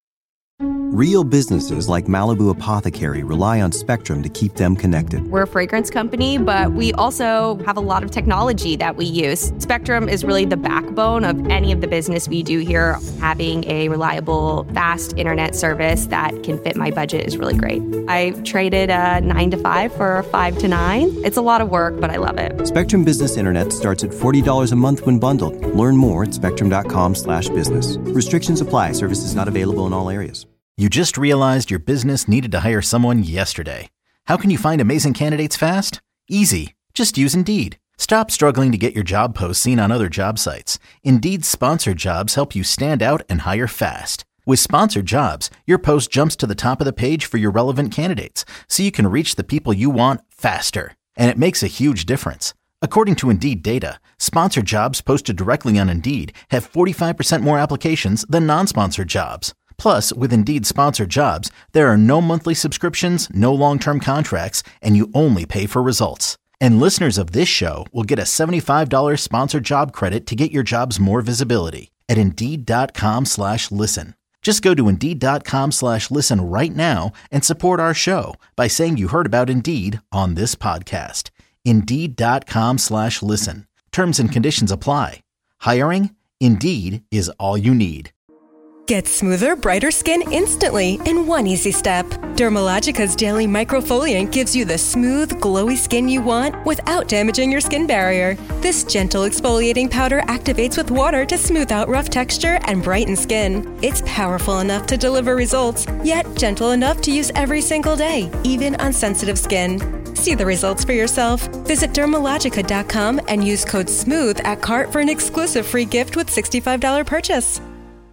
Real businesses like Malibu Apothecary rely on Spectrum to keep them connected. We're a fragrance company, but we also have a lot of technology that we use. Spectrum is really the backbone of any of the business we do here. Having a reliable, fast internet service that can fit my budget is really great. I traded a 9 to 5 for a 5 to 9. It's a lot of work, but I love it. Spectrum Business Internet starts at $40 a month when bundled. Learn more at spectrum.com/business. Restrictions apply. Services not available in all areas. You just realized your business needed to hire someone yesterday. How can you find amazing candidates fast? Easy. Just use Indeed. Stop struggling to get your job posts seen on other job sites. Indeed's sponsored jobs help you stand out and hire fast. With sponsored jobs, your post jumps to the top of the page for your relevant candidates, so you can reach the people you want faster. And it makes a huge difference. According to Indeed data, sponsored jobs posted directly on Indeed have 45% more applications than non-sponsored jobs. Plus, with Indeed sponsored jobs, there are no monthly subscriptions, no long-term contracts, and you only pay for results. And listeners of this show will get a $75 sponsored job credit to get your jobs more visibility at Indeed.com/listen. Just go to Indeed.com/listen right now and support our show by saying you heard about Indeed on this podcast. Indeed.com/listen. Terms and conditions apply. Hiring? Indeed is all you need. Get smoother, brighter skin instantly in one easy step. Dermalogica's Daily Microfoliant gives you the smooth, glowy skin you want without damaging your skin barrier. This gentle exfoliating powder activates with water to smooth out rough texture and brighten skin. It's powerful enough to deliver results, yet gentle enough to use every single day, even on sensitive skin. See the results for yourself. Visit Dermalogica.com and use code SMOOTH at cart for an exclusive free gift with $65 purchase.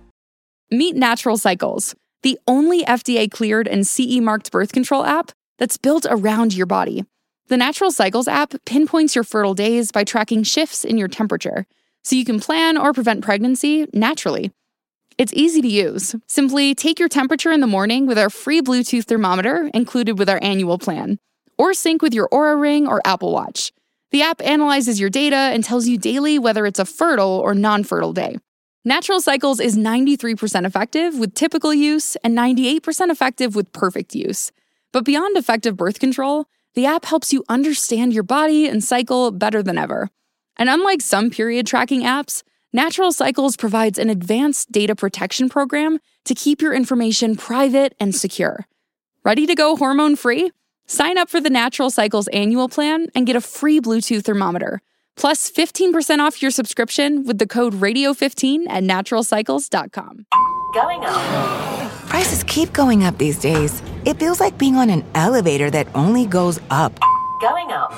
Meet Natural Cycles, the only FDA-cleared and CE-marked birth control app that's built around your body. The Natural Cycles app pinpoints your fertile days by tracking shifts in your temperature, so you can plan or prevent pregnancy naturally. It's easy to use. Simply take your temperature in the morning with our free Bluetooth thermometer included with our annual plan, or sync with your Oura Ring or Apple Watch. The app analyzes your data and tells you daily whether it's a fertile or non-fertile day. Natural Cycles is 93% effective with typical use and 98% effective with perfect use. But beyond effective birth control, the app helps you understand your body and cycle better than ever. And unlike some period tracking apps, Natural Cycles provides an advanced data protection program to keep your information private and secure. Ready to go hormone-free? Sign up for the Natural Cycles annual plan and get a free Bluetooth thermometer, plus 15% off your subscription with the code radio15 at naturalcycles.com. Going up. Prices keep going up these days. It feels like being on an elevator that only goes up. Going up.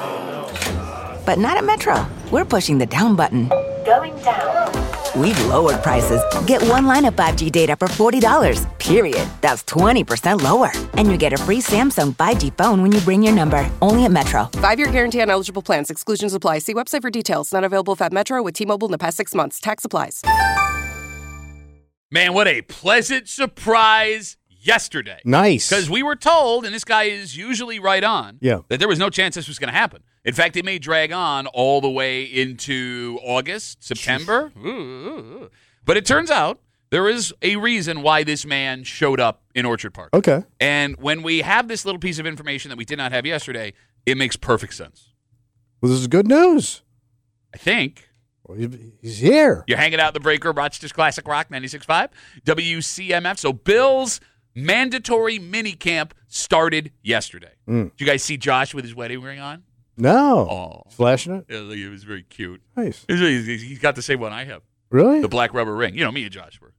But not at Metro. We're pushing the down button. Going down. We've lowered prices. Get one line of 5G data for $40, period. That's 20% lower. And you get a free Samsung 5G phone when you bring your number. Only at Metro. 5-year guarantee on eligible plans. Exclusions apply. See website for details. Not available at Metro with T-Mobile in the past 6 months. Tax applies. Man, what a pleasant surprise yesterday. Nice. Because we were told, and this guy is usually right on, that there was no chance this was going to happen. In fact, it may drag on all the way into August, September. But it turns out there is a reason why this man showed up in Orchard Park. Okay. And when we have this little piece of information that we did not have yesterday, it makes perfect sense. Well, this is good news. I think. Well, he's here. You're hanging out in the breaker, Rochester's Classic Rock 96.5, WCMF. So Bill's mandatory mini camp started yesterday. Did you guys see Josh with his wedding ring on? No. Oh. Flashing it? Yeah, it was very cute. Nice. He's got the same one I have. Really? The black rubber ring. You know, me and Josh were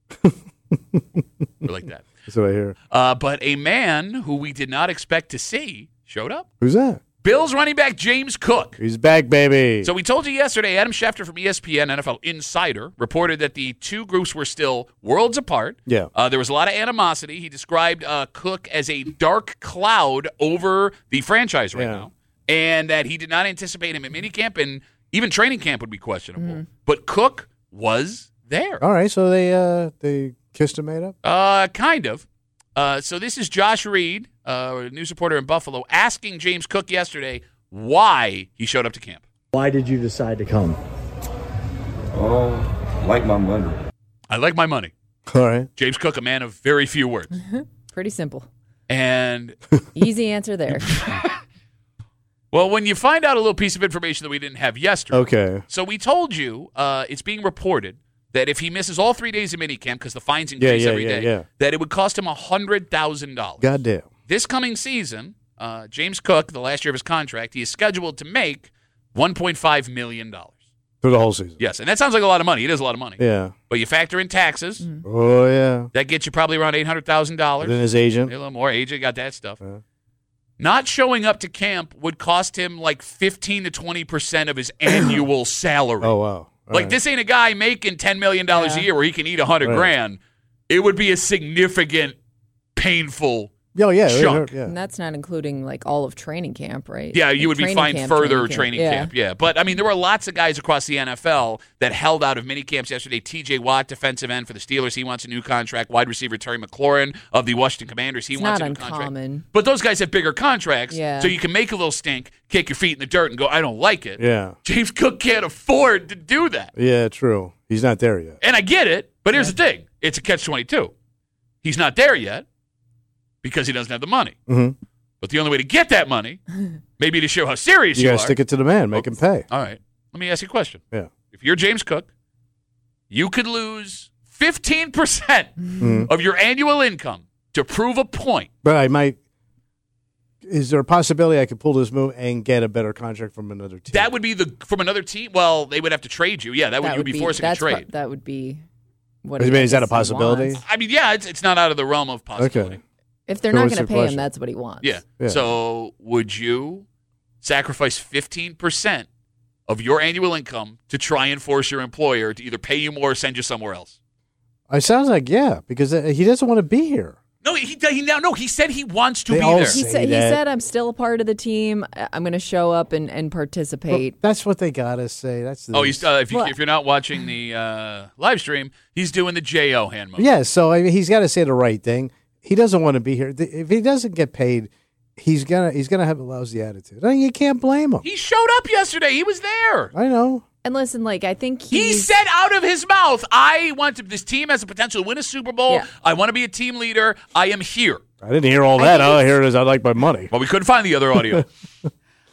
like that. That's what I hear. But a man who we did not expect to see showed up. Who's that? Bills running back James Cook. He's back, baby. So we told you yesterday, Adam Schefter from ESPN, NFL Insider, reported that the two groups were still worlds apart. Yeah. There was a lot of animosity. He described Cook as a dark cloud over the franchise right now, and that he did not anticipate him at minicamp, and even training camp would be questionable. Mm-hmm. But Cook was there. All right, so they kissed and made up? Kind of. So this is Josh Reed, a news reporter in Buffalo, asking James Cook yesterday why he showed up to camp. Why did you decide to come? Like my money. I like my money. All right. James Cook, a man of very few words. Pretty simple. And easy answer there. Well, when you find out a little piece of information that we didn't have yesterday. Okay. So we told you it's being reported that if he misses all 3 days of minicamp, because the fines increase every day, that it would cost him $100,000. Goddamn. This coming season, James Cook, the last year of his contract, he is scheduled to make $1.5 million. For the whole season? Yes, and that sounds like a lot of money. It is a lot of money. Yeah. But you factor in taxes. Mm. Oh, yeah. That gets you probably around $800,000. Then his agent. A little more. Agent got that stuff. Not showing up to camp would cost him like 15 to 20% of his annual salary. Oh, wow. This ain't a guy making $10 million a year where he can eat $100,000. It would be a significant, painful chunk. And that's not including like all of training camp, right? Yeah, you would be fined further training camp. Yeah. But, I mean, there were lots of guys across the NFL that held out of mini camps yesterday. T.J. Watt, defensive end for the Steelers. He wants a new contract. Wide receiver Terry McLaurin of the Washington Commanders. He wants a new contract. But those guys have bigger contracts, so you can make a little stink, kick your feet in the dirt, and go, I don't like it. Yeah. James Cook can't afford to do that. Yeah, true. He's not there yet. And I get it, but here's the thing. It's a catch-22. He's not there yet because he doesn't have the money. Mm-hmm. But the only way to get that money, maybe to show how serious you got are. to stick it to the man, make him pay. All right. Let me ask you a question. Yeah. If you're James Cook, you could lose 15% of your annual income to prove a point. But I might. Is there a possibility I could pull this move and get a better contract from another team? That would be from another team. Well, they would have to trade you. Yeah, that would be forcing a trade. That would be what. Is that a possibility? I mean, yeah, it's not out of the realm of possibility. Okay. If they're not going to pay him, that's what he wants. Yeah. So would you sacrifice 15% of your annual income to try and force your employer to either pay you more or send you somewhere else? It sounds like because he doesn't want to be here. No, he said he wants to be all there. say He said, I'm still a part of the team. I'm going to show up and participate. Well, that's what they got to say. That's if you're not watching the live stream, he's doing the J.O. hand motion. Yeah, so he's got to say the right thing. He doesn't want to be here. If he doesn't get paid, he's gonna have a lousy attitude. I mean, you can't blame him. He showed up yesterday. He was there. I know. And listen, I think he said out of his mouth, "I want this team has the potential to win a Super Bowl. Yeah. I want to be a team leader. I am here." I didn't hear all that. All I hear is I like my money. Well, we couldn't find the other audio.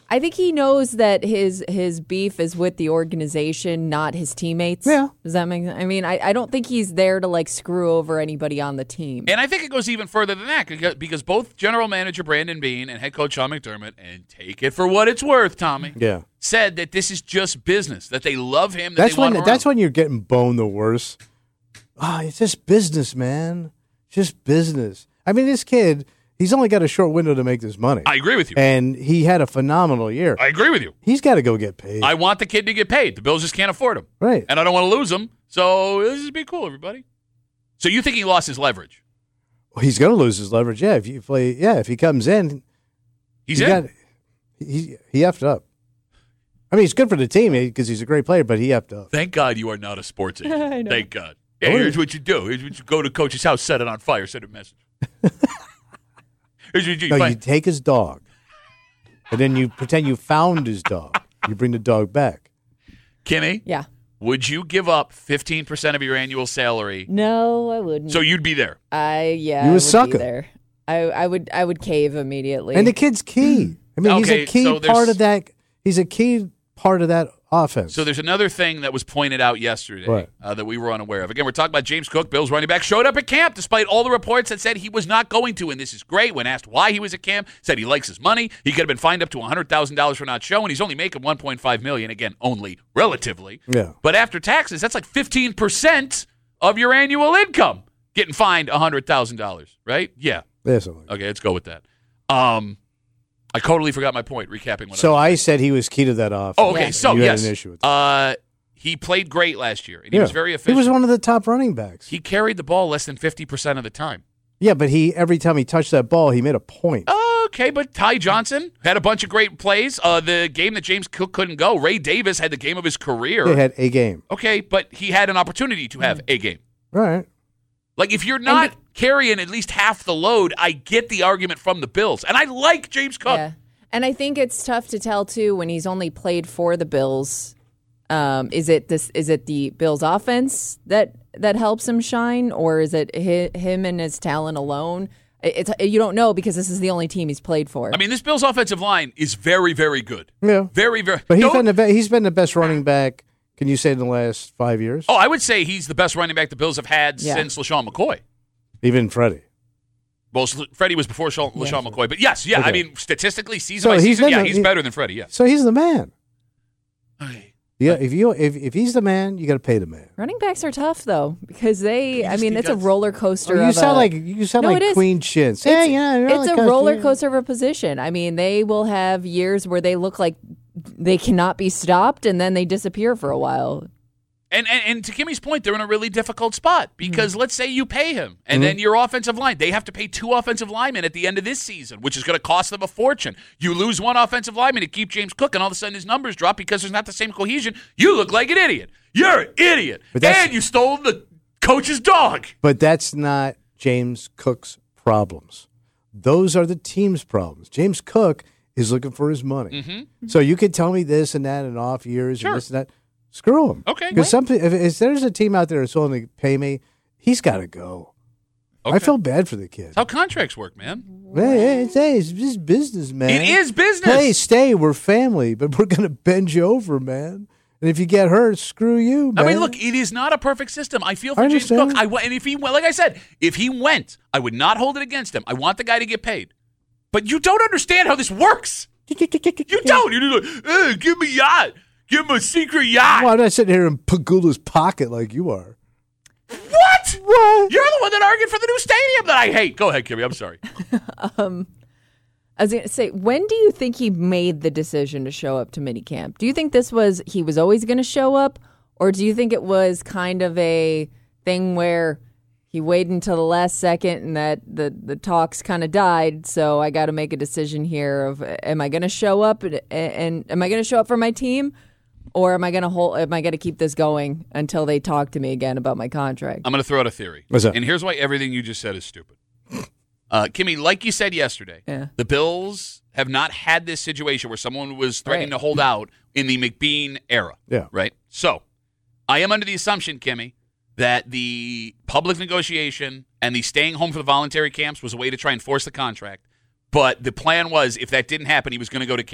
I think he knows that his beef is with the organization, not his teammates. Yeah. Does that make sense? I mean, I don't think he's there to like screw over anybody on the team. And I think it goes even further than that because both general manager Brandon Beane and head coach Sean McDermott, and take it for what it's worth, Tommy, said that this is just business, that they love him. That's when you're getting boned the worst. It's just business, man. Just business. I mean, this kid, he's only got a short window to make this money. I agree with you. And he had a phenomenal year. I agree with you. He's got to go get paid. I want the kid to get paid. The Bills just can't afford him. Right. And I don't want to lose him. So this is be cool, everybody. So you think he lost his leverage? Well, he's going to lose his leverage. Yeah, if he comes in, he's in. He effed up. I mean, he's good for the team because he's a great player, but he effed up. Thank God you are not a sports agent. I know. Thank God. Yeah, here's what you do. Here's what you go to coach's house, set it on fire, send a message. Here's what you do. You take his dog, and then you pretend you found his dog. You bring the dog back. Kimmy? Yeah. Would you give up 15% of your annual salary? No, I wouldn't. So you'd be there? You a I would sucker. be there. I would cave immediately. And the kid's key. I mean, he's a key part of that. He's a key part of that offense. So there's another thing that was pointed out yesterday that we were unaware of. Again, we're talking about James Cook, Bills running back, showed up at camp despite all the reports that said he was not going to, and this is great. When asked why he was at camp, said he likes his money. He could have been fined up to $100,000 for not showing. He's only making $1.5 million. Again, only relatively. Yeah. But after taxes, that's like 15% of your annual income getting fined $100,000, right? Yeah. Okay, let's go with that. I totally forgot my point, recapping what I said he was key to that offense. Oh, okay. So, you yes. had an issue with that. He played great last year, and he was very efficient. He was one of the top running backs. He carried the ball less than 50% of the time. Yeah, but every time he touched that ball, he made a point. Okay, but Ty Johnson had a bunch of great plays. The game that James Cook couldn't go, Ray Davis had the game of his career. They had a game. Okay, but he had an opportunity to have a game. Right. Like, if you're not carrying at least half the load, I get the argument from the Bills. And I like James Cook. Yeah. And I think it's tough to tell, too, when he's only played for the Bills. Is it the Bills' offense that helps him shine, or is it him and his talent alone? You don't know because this is the only team he's played for. I mean, this Bills' offensive line is very, very good. Yeah. Very, very. But he's been the best running back, can you say, in the last 5 years? Oh, I would say he's the best running back the Bills have had since LaShawn McCoy. Even Freddie. Well, Freddie was before LaShawn McCoy. But yes, okay. I mean, statistically, season by season, he's better than Freddie, So he's the man. Okay. Yeah, if he's the man, you got to pay the man. Running backs are tough though because it's a roller coaster. You sound like Queen Shins. It's a roller coaster of a position. I mean, they will have years where they look like they cannot be stopped, and then they disappear for a while. And to Kimmy's point, they're in a really difficult spot because let's say you pay him, and then your offensive line, they have to pay 2 offensive linemen at the end of this season, which is going to cost them a fortune. You lose 1 offensive lineman to keep James Cook, and all of a sudden his numbers drop because there's not the same cohesion. You look like an idiot. You're an idiot. And you stole the coach's dog. But that's not James Cook's problems. Those are the team's problems. James Cook is looking for his money. Mm-hmm. So you could tell me this and that in off years and this and that. Screw him. Okay. Because if there's a team out there that's willing to pay me, he's got to go. Okay. I feel bad for the kid. That's how contracts work, man. Hey, it's just business, man. It is business. Hey, stay. We're family, but we're going to bend you over, man. And if you get hurt, screw you, man. I mean, look, it is not a perfect system. I feel for James Cook. And if he, like I said, if he went, I would not hold it against him. I want the guy to get paid. But you don't understand how this works. You don't. You're like, hey, give me yacht. Give him a secret yacht. Well, I'm not sitting here in Pagula's pocket like you are. What? What? You're the one that argued for the new stadium that I hate. Go ahead, Kimmy. I'm sorry. I was going to say, when do you think he made the decision to show up to minicamp? Do you think he was always going to show up? Or do you think it was kind of a thing where he waited until the last second and that the talks kind of died, so I got to make a decision here of am I going to show up and am I going to show up for my team? Or am I going to keep this going until they talk to me again about my contract? I'm going to throw out a theory. What's that? And here's why everything you just said is stupid. Kimmy, like you said yesterday, the Bills have not had this situation where someone was threatening to hold out in the McBean era. Yeah. Right? So, I am under the assumption, Kimmy, that the public negotiation and the staying home for the voluntary camps was a way to try and force the contract. But the plan was, if that didn't happen, he was going to go to camp.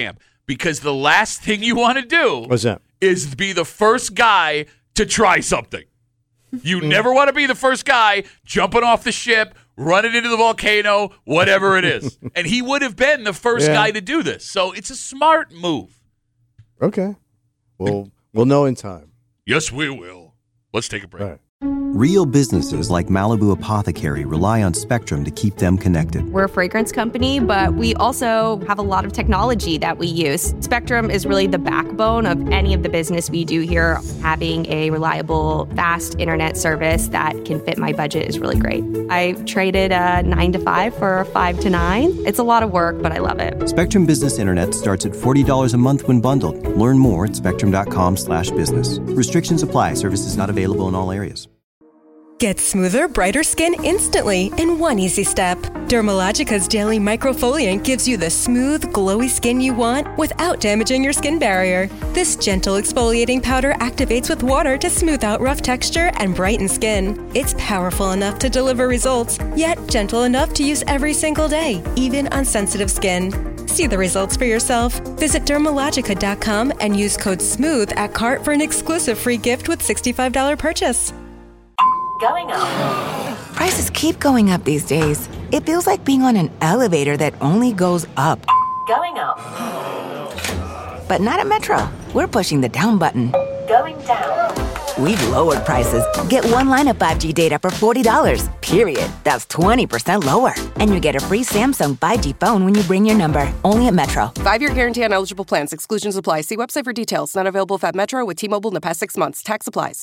because the last thing you want to do What's that? is be the first guy to try something. You never want to be the first guy jumping off the ship, running into the volcano, whatever it is. And he would have been the first guy to do this. So it's a smart move. Okay. We'll know in time. Yes, we will. Let's take a break. All right. Real businesses like Malibu Apothecary rely on Spectrum to keep them connected. We're a fragrance company, but we also have a lot of technology that we use. Spectrum is really the backbone of any of the business we do here. Having a reliable, fast internet service that can fit my budget is really great. I traded a 9 to 5 for a 5 to 9. It's a lot of work, but I love it. Spectrum Business Internet starts at $40 a month when bundled. Learn more at spectrum.com/business. Restrictions apply. Services not available in all areas. Get smoother, brighter skin instantly in one easy step. Dermalogica's Daily Microfoliant gives you the smooth, glowy skin you want without damaging your skin barrier. This gentle exfoliating powder activates with water to smooth out rough texture and brighten skin. It's powerful enough to deliver results, yet gentle enough to use every single day, even on sensitive skin. See the results for yourself. Visit Dermalogica.com and use code SMOOTH at cart for an exclusive free gift with $65 purchase. Going up. Prices keep going up these days. It feels like being on an elevator that only goes up. Going up. But not at Metro. We're pushing the down button. Going down. We've lowered prices. Get one line of 5G data for $40, period. That's 20% lower. And you get a free Samsung 5G phone when you bring your number. Only at Metro. 5-year guarantee on eligible plans. Exclusions apply. See website for details. Not available at Metro with T-Mobile in the past 6 months. Tax applies.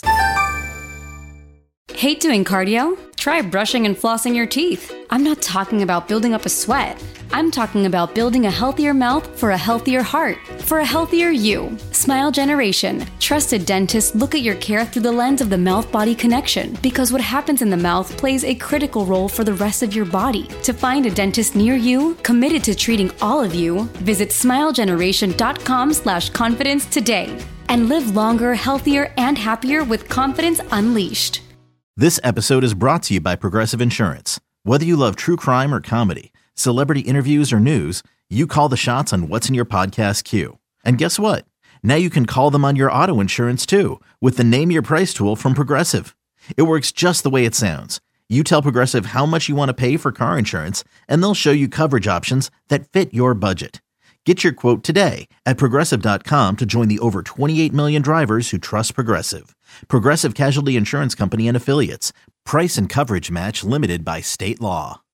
Hate doing cardio? Try brushing and flossing your teeth. I'm not talking about building up a sweat. I'm talking about building a healthier mouth for a healthier heart, for a healthier you. Smile Generation. Trusted dentists look at your care through the lens of the mouth-body connection, because what happens in the mouth plays a critical role for the rest of your body. To find a dentist near you, committed to treating all of you, visit smilegeneration.com/confidence today and live longer, healthier, and happier with confidence unleashed. This episode is brought to you by Progressive Insurance. Whether you love true crime or comedy, celebrity interviews or news, you call the shots on what's in your podcast queue. And guess what? Now you can call them on your auto insurance too, with the Name Your Price tool from Progressive. It works just the way it sounds. You tell Progressive how much you want to pay for car insurance, and they'll show you coverage options that fit your budget. Get your quote today at Progressive.com to join the over 28 million drivers who trust Progressive. Progressive Casualty Insurance Company and Affiliates. Price and coverage match limited by state law.